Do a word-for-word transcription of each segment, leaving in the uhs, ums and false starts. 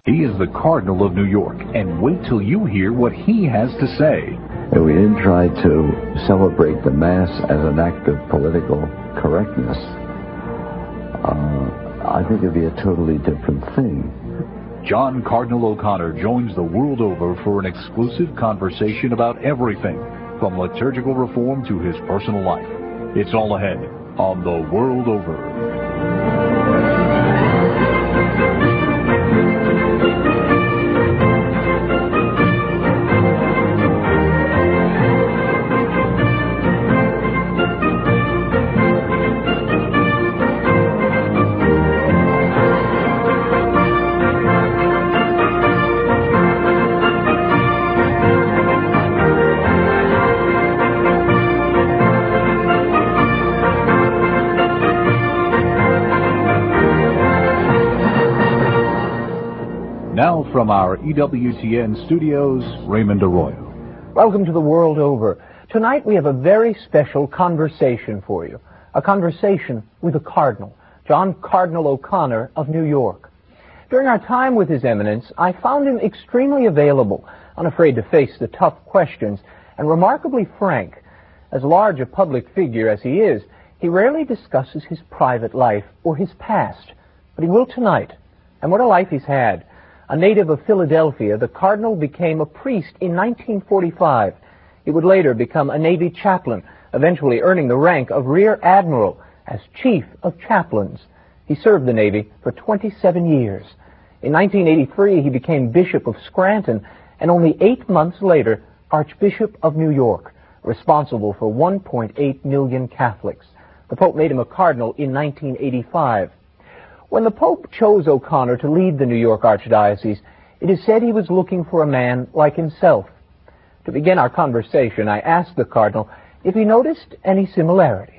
He is the Cardinal of New York, and wait till you hear what he has to say. If we didn't try to celebrate the Mass as an act of political correctness, uh, I think it'd be a totally different thing. John Cardinal O'Connor joins the world over for an exclusive conversation about everything, from liturgical reform to his personal life. It's all ahead on The World Over. Now from our E W T N studios, Raymond Arroyo. Welcome to The World Over. Tonight we have a very special conversation for you. A conversation with a cardinal, John Cardinal O'Connor of New York. During our time with His Eminence, I found him extremely available, unafraid to face the tough questions, and remarkably frank. As large a public figure as he is, he rarely discusses his private life or his past. But he will tonight. And what a life he's had. A native of Philadelphia, the Cardinal became a priest in nineteen forty-five. He would later become a Navy chaplain, eventually earning the rank of Rear Admiral as Chief of Chaplains. He served the Navy for twenty-seven years. In nineteen eighty-three, he became Bishop of Scranton, and only eight months later, Archbishop of New York, responsible for one point eight million Catholics. The Pope made him a cardinal in nineteen eighty-five. When the Pope chose O'Connor to lead the New York Archdiocese, it is said he was looking for a man like himself. To begin our conversation, I asked the Cardinal if he noticed any similarities.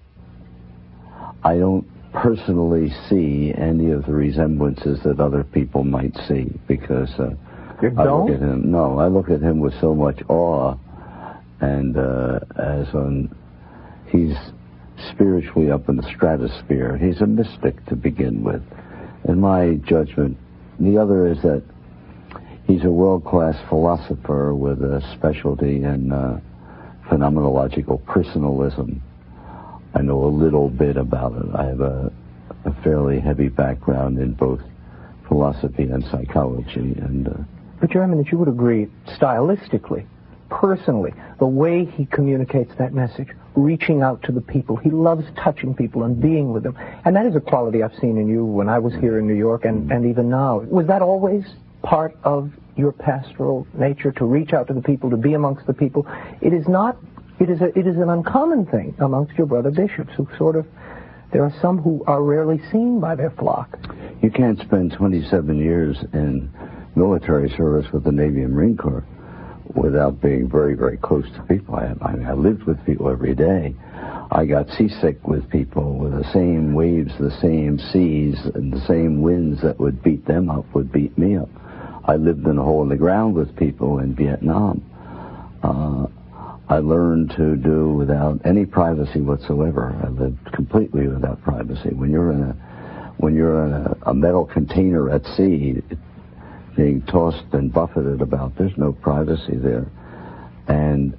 I don't personally see any of the resemblances that other people might see, because uh, you I don't? look at him. No, I look at him with so much awe, and uh, as on he's spiritually up in the stratosphere. He's a mystic to begin with, in my judgment. The other is that he's a world-class philosopher with a specialty in uh, phenomenological personalism. I know a little bit about it. I have a, a fairly heavy background in both philosophy and psychology. And uh, But, Your Eminence, you would agree, stylistically, personally, the way he communicates that message, reaching out to the people. He loves touching people and being with them. And that is a quality I've seen in you when I was here in New York and, and even now. Was that always part of your pastoral nature, to reach out to the people, to be amongst the people? It is not, it is, a, it is an uncommon thing amongst your brother bishops who sort of, there are some who are rarely seen by their flock. You can't spend twenty-seven years in military service with the Navy and Marine Corps without being very, very close to people. I, I, mean, I lived with people every day. I got seasick with people, with the same waves, the same seas, and the same winds that would beat them up would beat me up. I lived in a hole in the ground with people in Vietnam. Uh, I learned to do without any privacy whatsoever. I lived completely without privacy. When you're in a, when you're in a, a metal container at sea, it, being tossed and buffeted about, there's no privacy there. And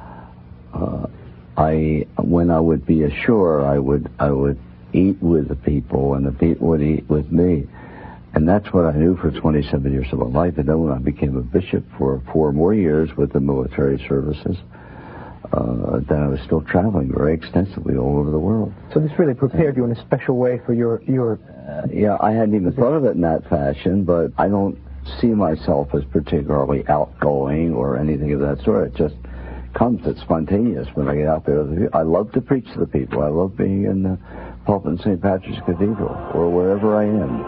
uh, I, when I would be ashore, I would I would eat with the people, and the people would eat with me. And that's what I knew for twenty-seven years of my life. And then when I became a bishop for four more years with the military services, uh, then I was still traveling very extensively all over the world. So this really prepared you in a special way for your... your uh, yeah, I hadn't even thought of it in that fashion, but I don't see myself as particularly outgoing or anything of that sort. It just comes, it's spontaneous when I get out there. I love to preach to the people. I love being in the pulpit in Saint Patrick's Cathedral or wherever I am.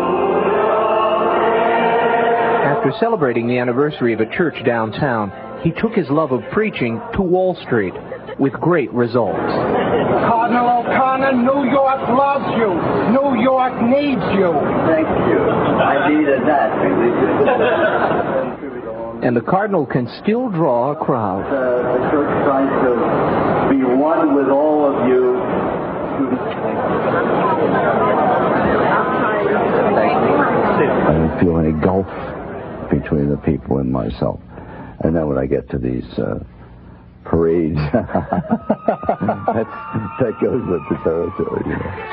After celebrating the anniversary of a church downtown, he took his love of preaching to Wall Street with great results. Cardinal O'Connor, New York loves you. New York needs you. Thank you. I needed that. And the Cardinal can still draw a crowd. Uh, the church tries to be one with all of you. Thank you. I don't feel any gulf between the people and myself. And then when I get to these uh, parades, that, that goes with the territory, you know.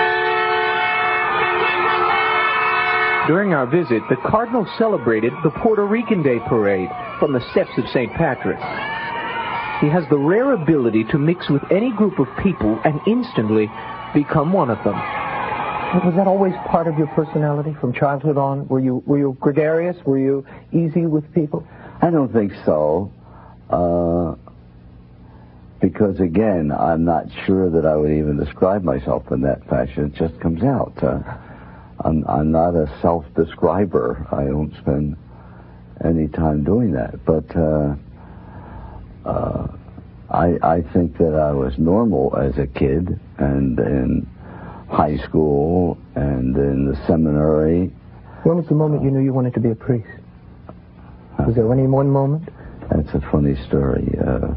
During our visit, the Cardinal celebrated the Puerto Rican Day Parade from the steps of Saint Patrick's. He has the rare ability to mix with any group of people and instantly become one of them. Was that always part of your personality from childhood on? Were you were you gregarious? Were you easy with people? I don't think so. Uh, because, again, I'm not sure that I would even describe myself in that fashion. It just comes out. Uh, I'm, I'm not a self-describer. I don't spend any time doing that. But uh, uh, I, I think that I was normal as a kid and in high school and in the seminary. When was the moment you knew you wanted to be a priest? Was there any one moment? That's a funny story. Uh,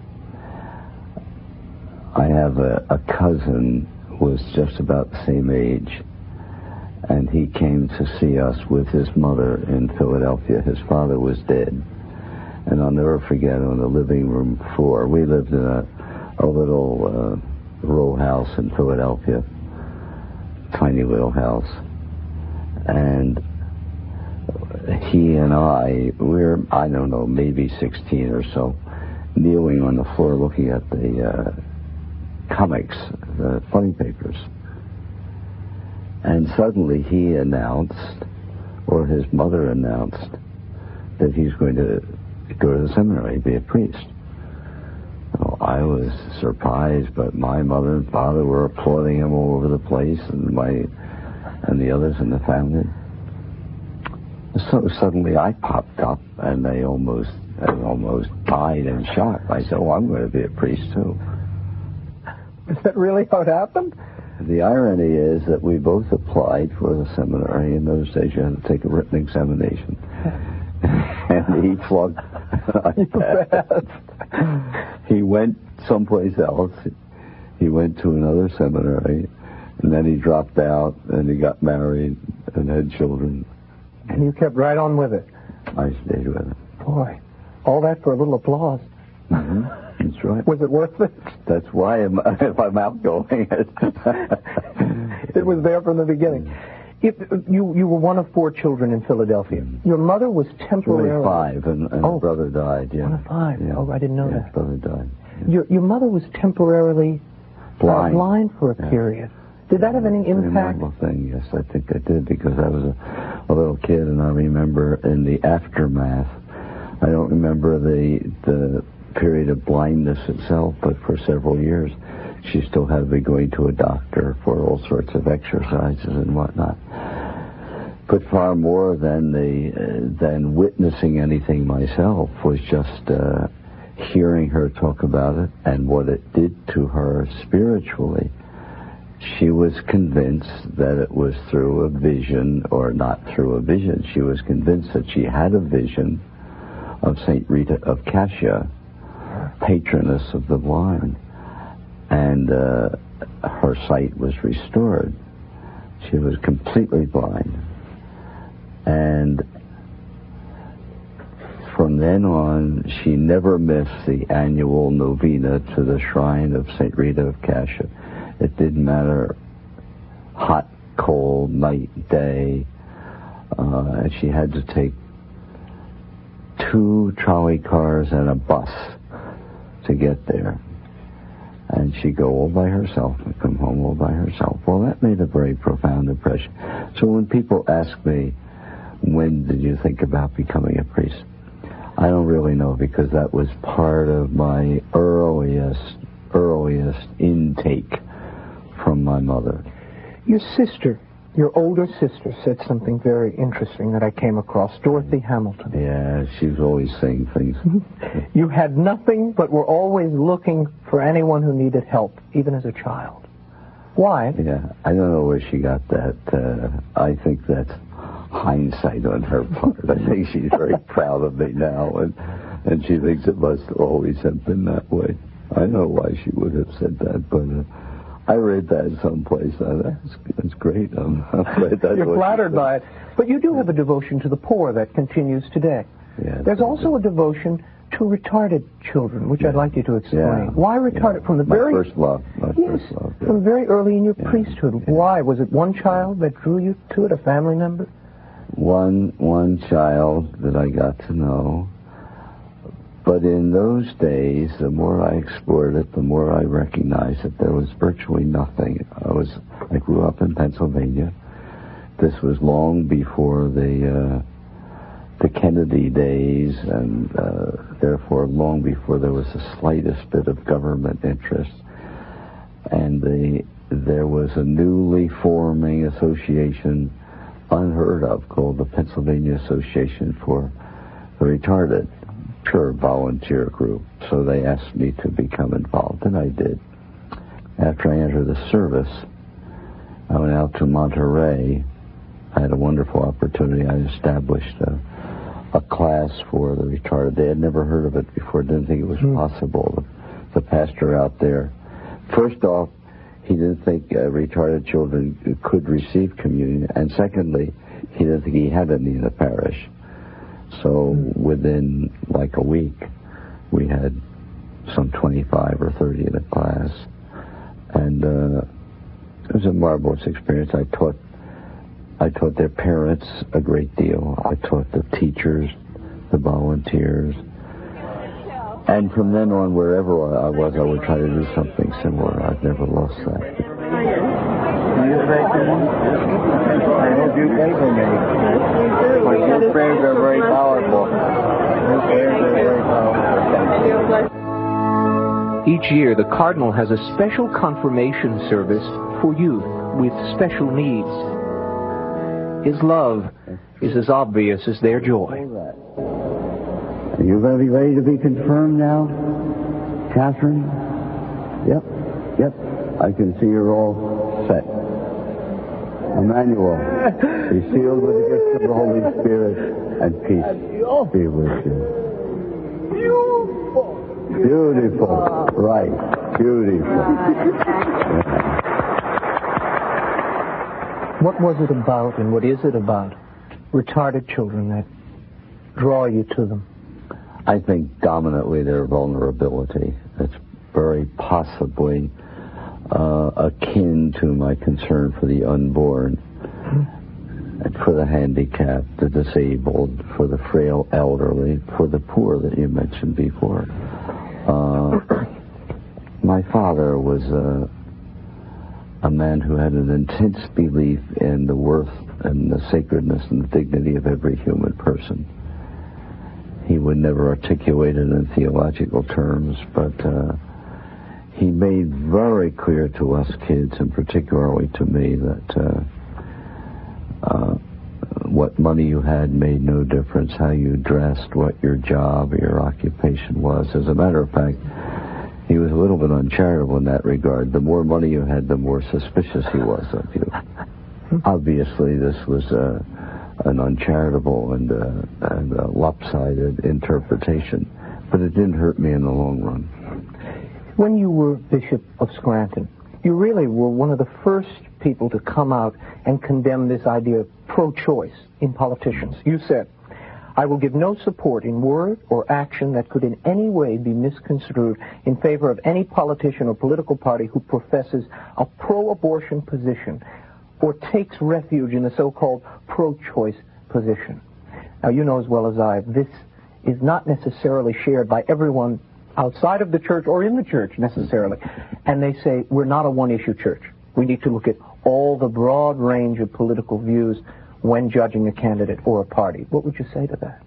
I have a, a cousin who was just about the same age, and he came to see us with his mother in Philadelphia. His father was dead. And I'll never forget, on the living room floor, we lived in a, a little uh, row house in Philadelphia, tiny little house. And he and I, we're, I don't know, maybe sixteen or so, kneeling on the floor looking at the uh, comics, the funny papers. And suddenly he announced, or his mother announced, that he's going to go to the seminary, be a priest. Well, I was surprised, but my mother and father were applauding him all over the place, and my and the others in the family. So suddenly I popped up, and they almost they almost died in shock. I said, "Oh, I'm going to be a priest too." Is that really how it happened? The irony is that we both applied for the seminary. In those days, you had to take a written examination. And he flunked. I passed. He went someplace else. He went to another seminary, and then he dropped out, and he got married and had children. And you kept right on with it. I stayed with it. Boy, all that for a little applause. Mm-hmm. That's right. Was it worth it? That's why I'm, if I'm outgoing. It was there from the beginning. If you you were one of four children in Philadelphia. Your mother was temporarily... Really five, and, and oh, her brother died, yeah. One of five. Yeah. Oh, I didn't know yeah, that. His brother died. Yeah. Your your mother was temporarily blind, uh, blind for a yeah. period. Did that have any It's an impact? remarkable thing, yes, I think I did, because I was a, a little kid, and I remember in the aftermath, I don't remember the the period of blindness itself, but for several years, she still had to be going to a doctor for all sorts of exercises and whatnot. But far more than the uh, than witnessing anything myself was just uh, hearing her talk about it and what it did to her spiritually. She was convinced that it was through a vision, or not through a vision. She was convinced that she had a vision of Saint Rita of Cascia, patroness of the blind, and uh, her sight was restored. She was completely blind. And from then on, she never missed the annual novena to the shrine of Saint Rita of Cascia. It didn't matter, hot, cold, night, day. Uh, and she had to take two trolley cars and a bus to get there. And she'd go all by herself and come home all by herself. Well, that made a very profound impression. So when people ask me, when did you think about becoming a priest? I don't really know, because that was part of my earliest, earliest intake from my mother. Your sister, your older sister, said something very interesting that I came across, Dorothy Hamilton. Yeah, she was always saying things. You had nothing, but were always looking for anyone who needed help, even as a child. Why? Yeah, I don't know where she got that. Uh, I think that's hindsight on her part. I think she's very proud of me now, and and she thinks it must always have been that way. I know why she would have said that, but uh, I read that someplace. Uh, that's, that's great. I'm, I'm glad that's You're what flattered you by it. But you do have a devotion to the poor that continues today. Yeah, There's also a devotion to retarded children, which yeah. I'd like you to explain. Yeah. Why retarded? Yeah. From the My very first love. My yes, first love. Yeah. From very early in your yeah. priesthood. Yeah. Why? Was it one child that drew you to it, a family member? One one child that I got to know. But in those days, the more I explored it, the more I recognized that there was virtually nothing. I was I grew up in Pennsylvania. This was long before the uh, the Kennedy days, and uh, therefore long before there was the slightest bit of government interest. And the there was a newly forming association, unheard of, called the Pennsylvania Association for the Retarded. Pure volunteer group. So they asked me to become involved, and I did. After I entered the service, I went out to Monterey. I had a wonderful opportunity. I established a, a class for the retarded. They had never heard of it before, didn't think it was mm. possible. The, the pastor out there, first off, he didn't think uh, retarded children could receive communion, and secondly, he didn't think he had any in the parish. So within like a week, we had some twenty-five or thirty in the class. And uh, it was a marvelous experience. I taught I taught their parents a great deal. I taught the teachers, the volunteers. And from then on, wherever I was, I would try to do something similar. I've never lost that. Can you pray for me? I hope you pray for me. But your prayers are very powerful. Your prayers are very powerful. Each year, the Cardinal has a special confirmation service for youth with special needs. His love is as obvious as their joy. Are you going to be ready to be confirmed now, Catherine? Yep, yep. I can see you're all set. Emmanuel, be sealed with the gift of the Holy Spirit, and peace be with you. Beautiful. Beautiful. Right. Beautiful. Yeah. What was it about, and what is it about retarded children that draw you to them? I think dominantly their vulnerability. It's very possibly uh, akin to my concern for the unborn, mm-hmm. and for the handicapped, the disabled, for the frail elderly, for the poor that you mentioned before. Uh, my father was a, a man who had an intense belief in the worth and the sacredness and the dignity of every human person. He would never articulate it in theological terms, but uh, he made very clear to us kids, and particularly to me, that uh, uh, what money you had made no difference, how you dressed, what your job or your occupation was. As a matter of fact, he was a little bit uncharitable in that regard. The more money you had, the more suspicious he was of you. Obviously, this was uh, an uncharitable and, uh, and uh, lopsided interpretation, but it didn't hurt me in the long run. When you were Bishop of Scranton, you really were one of the first people to come out and condemn this idea of pro-choice in politicians. You said, "I will give no support in word or action that could in any way be misconstrued in favor of any politician or political party who professes a pro-abortion position or takes refuge in the so-called pro-choice position." Now, you know as well as I, this is not necessarily shared by everyone outside of the church or in the church necessarily. And they say, we're not a one-issue church. We need to look at all the broad range of political views when judging a candidate or a party. What would you say to that?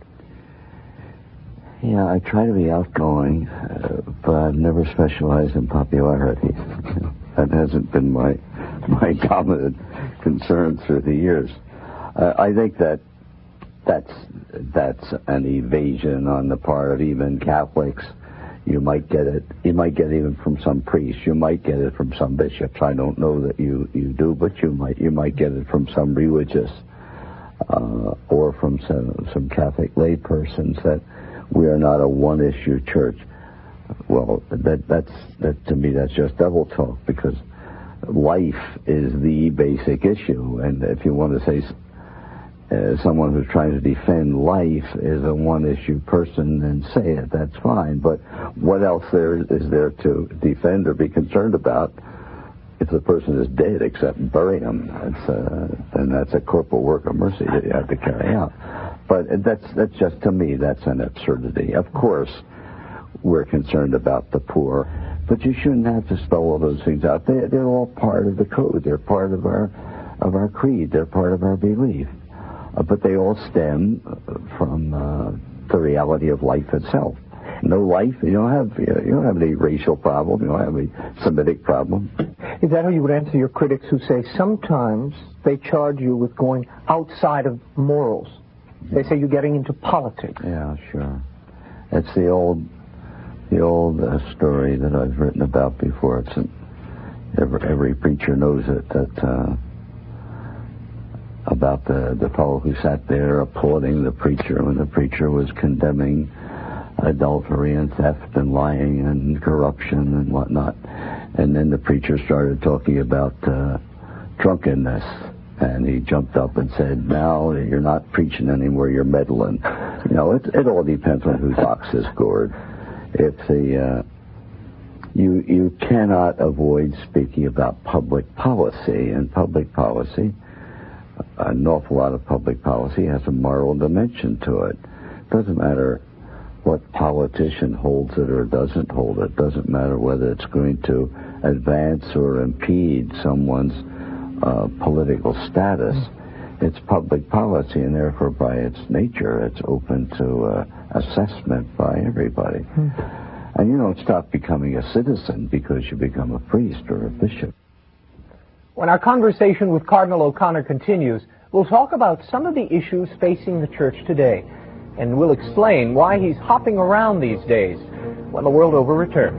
Yeah, I try to be outgoing, uh, but I've never specialized in popularity. You know, that hasn't been my my dominant concern through the years. Uh, I think that that's that's an evasion on the part of even Catholics. You might get it. You might get it even from some priests. You might get it from some bishops. I don't know that you, you do, but you might you might get it from some religious uh, or from some, some Catholic laypersons that we are not a one-issue church. Well, that that's that to me that's just devil talk, because life is the basic issue. And if you want to say uh, someone who's trying to defend life is a one-issue person, then say it. That's fine. But what else there is there to defend or be concerned about if the person is dead, except bury him? That's uh, then that's a corporal work of mercy that you have to carry out. But that's that's just, to me, that's an absurdity. Of course, we're concerned about the poor, but you shouldn't have to spell all those things out. They, they're all part of the code. They're part of our of our creed. They're part of our belief. Uh, but they all stem from uh, the reality of life itself. No life, you don't have you don't have any racial problem. You don't have any Semitic problem. Is that how you would answer your critics who say sometimes they charge you with going outside of morals? They say you're getting into politics. Yeah, sure. It's the old, the old uh, story that I've written about before. It's an, every, every preacher knows it. That uh, about the the fellow who sat there applauding the preacher when the preacher was condemning adultery and theft and lying and corruption and whatnot, and then the preacher started talking about uh, drunkenness. And he jumped up and said, "Now you're not preaching anymore, you're meddling." You know, it, it all depends on whose ox is gored. If the, uh, you, you cannot avoid speaking about public policy, and public policy, an awful lot of public policy has a moral dimension to it. Doesn't matter what politician holds it or doesn't hold it. Doesn't matter whether it's going to advance or impede someone's Uh, political status. It's public policy, and therefore by its nature it's open to uh, assessment by everybody. Hmm. And you don't stop becoming a citizen because you become a priest or a bishop. When our conversation with Cardinal O'Connor continues, we'll talk about some of the issues facing the church today, and we'll explain why he's hopping around these days when the World Over returns.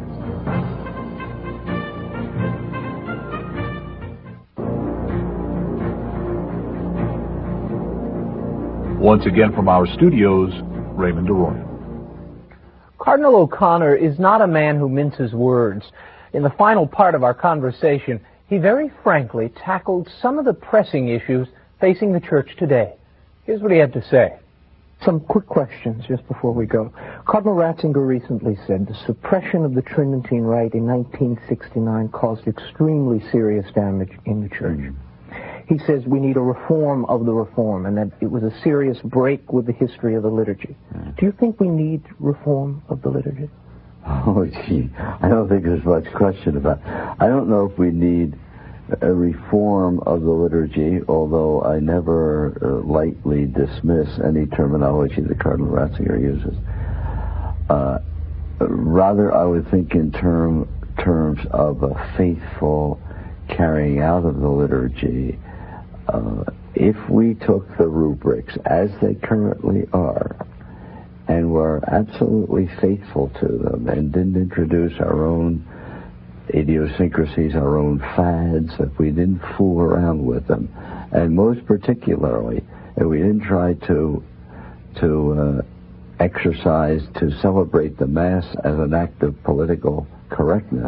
Once again from our studios, Raymond DeRoy. Cardinal O'Connor is not a man who minces words. In the final part of our conversation, he very frankly tackled some of the pressing issues facing the church today. Here's what he had to say. Some quick questions just before we go. Cardinal Ratzinger recently said the suppression of the Tridentine Rite in nineteen sixty-nine caused extremely serious damage in the church. Mm. He says we need a reform of the reform, and that it was a serious break with the history of the liturgy. Mm. Do you think we need reform of the liturgy? Oh, gee, I don't think there's much question about it. I don't know if we need a reform of the liturgy, although I never uh, lightly dismiss any terminology that Cardinal Ratzinger uses. Uh, rather, I would think in term, terms of a faithful carrying out of the liturgy. Uh, if we took the rubrics as they currently are and were absolutely faithful to them and didn't introduce our own idiosyncrasies, our own fads, if we didn't fool around with them, and most particularly, if we didn't try to to uh, exercise, to celebrate the Mass as an act of political correctness,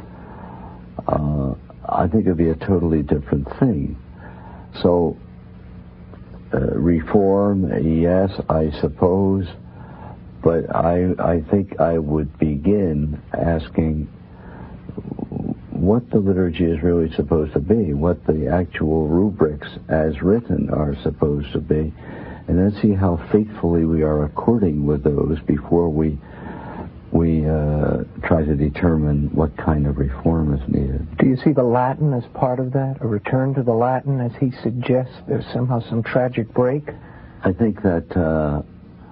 uh, I think it'd be a totally different thing. So, uh, reform, yes, I suppose, but I I think I would begin asking what the liturgy is really supposed to be, what the actual rubrics as written are supposed to be, and then see how faithfully we are according with those before we we uh, try to determine what kind of reform is needed. Do you see the Latin as part of that? A return to the Latin, as he suggests, there's somehow some tragic break? I think that uh,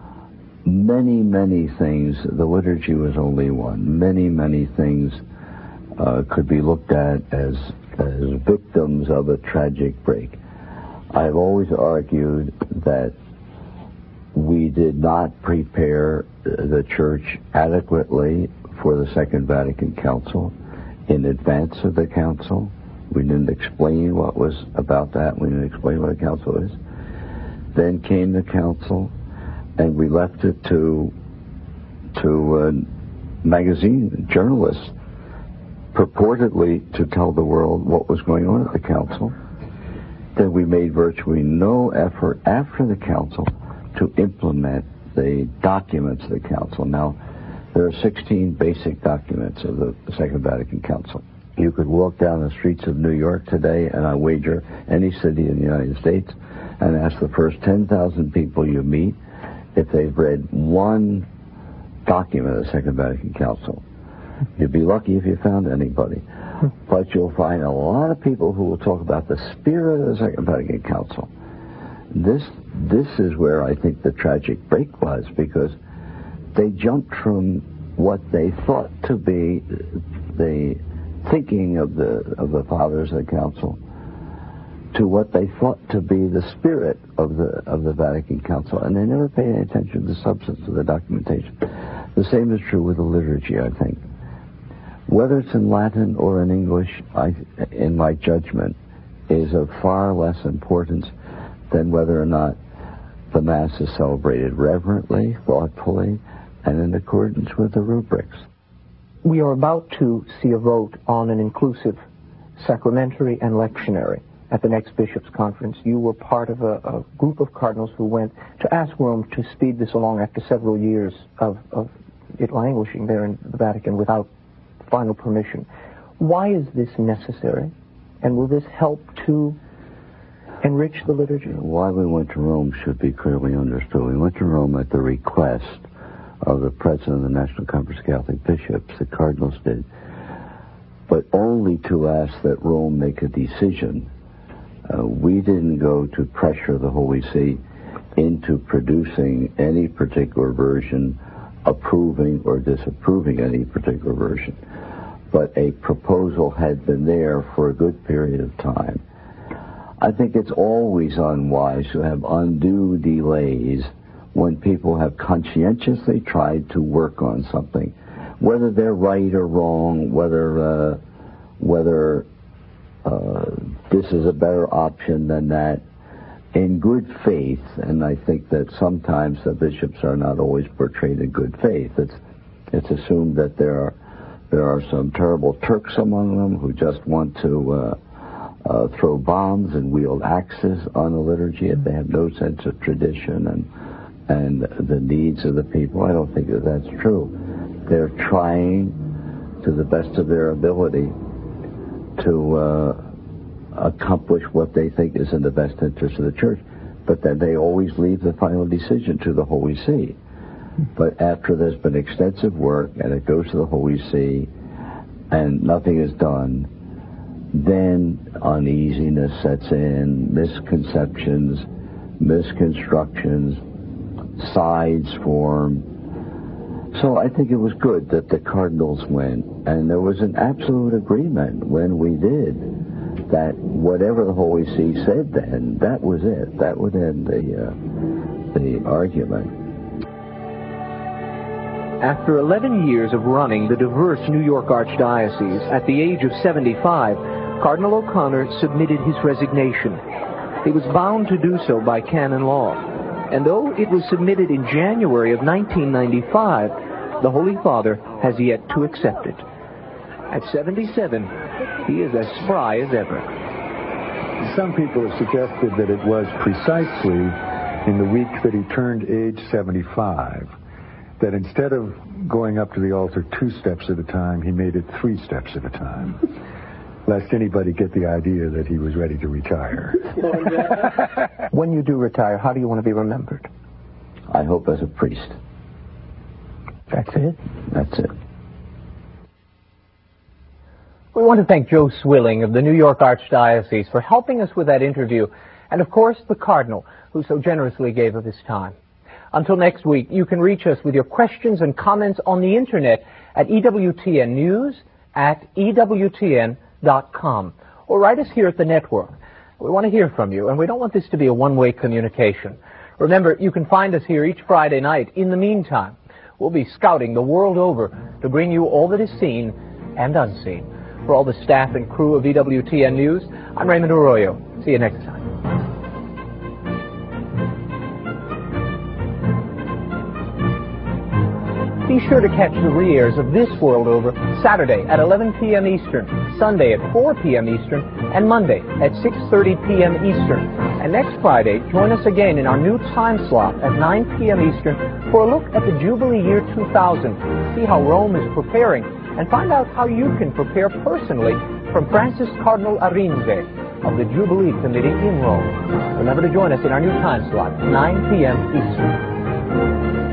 many, many things, the liturgy was only one, many, many things uh, could be looked at as, as victims of a tragic break. I've always argued that we did not prepare the Church adequately for the Second Vatican Council. In advance of the Council, we didn't explain what was about that. We didn't explain what a Council is. Then came the Council, and we left it to to uh, magazine journalists purportedly to tell the world what was going on at the council. Then we made virtually no effort after the council to implement the documents of the council. Now, there are sixteen basic documents of the Second Vatican Council. You could walk down the streets of New York today, and I wager any city in the United States, and ask the first ten thousand people you meet if they've read one document of the Second Vatican Council. You'd be lucky if you found anybody. But you'll find a lot of people who will talk about the spirit of the Second Vatican Council. This, this is where I think the tragic break was, because they jumped from what they thought to be the thinking of the of the fathers of the council to what they thought to be the spirit of the of the Vatican Council, and they never paid any attention to the substance of the documentation. The same is true with the liturgy, I think. Whether it's in Latin or in English, I, in my judgment, is of far less importance than whether or not the Mass is celebrated reverently, thoughtfully, and in accordance with the rubrics. We are about to see a vote on an inclusive sacramentary and lectionary at the next bishops' conference. You were part of a, a group of cardinals who went to ask Rome to speed this along after several years of, of it languishing there in the Vatican without final permission. Why is this necessary? And will this help to enrich the liturgy? Why we went to Rome should be clearly understood. We went to Rome at the request of the president of the National Conference of Catholic Bishops, the cardinals did, but only to ask that Rome make a decision. Uh, we didn't go to pressure the Holy See into producing any particular version, approving or disapproving any particular version. But a proposal had been there for a good period of time. I think it's always unwise to have undue delays when people have conscientiously tried to work on something, whether they're right or wrong, whether uh, whether uh, this is a better option than that, in good faith. And I think that sometimes the bishops are not always portrayed in good faith. It's it's assumed that there are there are some terrible Turks among them who just want to uh, uh, throw bombs and wield axes on the liturgy, and they have no sense of tradition and and the needs of the people. I don't think that that's true. They're trying, to the best of their ability, to uh, accomplish what they think is in the best interest of the Church, but then they always leave the final decision to the Holy See. But after there's been extensive work and it goes to the Holy See and nothing is done, then uneasiness sets in, misconceptions, misconstructions, sides form. So I think it was good that the cardinals went, and there was an absolute agreement when we did that whatever the Holy See said then, that was it. That would end the uh, the argument. After eleven years of running the diverse New York Archdiocese, at the age of seventy-five, Cardinal O'Connor submitted his resignation. He was bound to do so by canon law. And though it was submitted in January of nineteen ninety-five, the Holy Father has yet to accept it. At seventy-seven, he is as spry as ever. Some people have suggested that it was precisely in the week that he turned age seventy-five that instead of going up to the altar two steps at a time, he made it three steps at a time, lest anybody get the idea that he was ready to retire. When you do retire, how do you want to be remembered? I hope as a priest. That's it? That's it. We want to thank Joe Swilling of the New York Archdiocese for helping us with that interview, and of course the Cardinal, who so generously gave of his time. Until next week, you can reach us with your questions and comments on the internet at E W T N news at E W T N dot com, or write us here at the network. We want to hear from you, and we don't want this to be a one-way communication. Remember, you can find us here each Friday night. In the meantime, we'll be scouting the world over to bring you all that is seen and unseen. For all the staff and crew of E W T N News, I'm Raymond Arroyo. See you next time. Be sure to catch the re-airs of This World Over Saturday at eleven p.m. Eastern, Sunday at four p.m. Eastern, and Monday at six thirty p.m. Eastern. And next Friday, join us again in our new time slot at nine p.m. Eastern for a look at the Jubilee year two thousand. See how Rome is preparing and find out how you can prepare personally from Francis Cardinal Arinze of the Jubilee Committee in Rome. Remember to join us in our new time slot, nine p.m. Eastern.